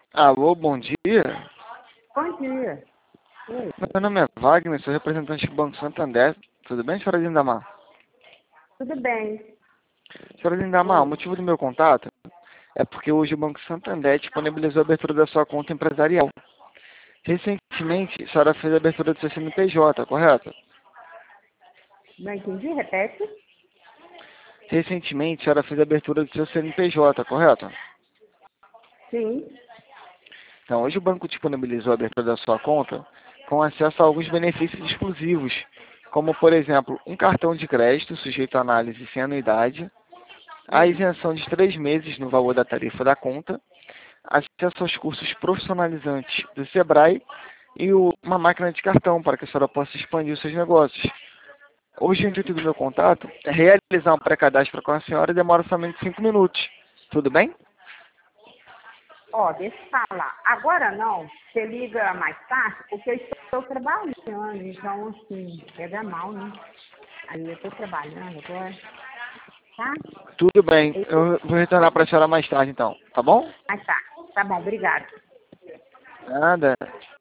Alô, bom dia. Bom dia. Oi. Meu nome é Wagner, sou representante do Banco Santander. Tudo bem, senhora Lindamar? Tudo bem. Senhora Lindamar, o Oi. motivo do meu contato é porque hoje o Banco Santander disponibilizou a abertura da sua conta empresarial. Recentemente, a senhora fez a abertura do seu CNPJ, correto? Não entendi, repete? Recentemente, a senhora fez a abertura do seu CNPJ, correto? Sim. Então, hoje o banco disponibilizou a abertura da sua conta com acesso a alguns benefícios exclusivos, como, por exemplo, um cartão de crédito sujeito à análise sem anuidade, a Hum. isenção de 3 meses no valor da tarifa da conta, acesso aos cursos profissionalizantes do Sebrae e uma máquina de cartão para que a senhora possa expandir os seus negócios. Hoje o intuito do meu contato é realizar um pré-cadastro com a senhora e demora somente 5 minutos. Tudo bem? Ó, deixa eu falar. Agora não. Você liga mais tarde, porque eu estou trabalhando. Então, assim, pega mal, né? Aí eu estou trabalhando agora. Tá? Tudo bem. Eu vou retornar para a senhora mais tarde então, tá bom? Tá. Tá bom, obrigada. Nada.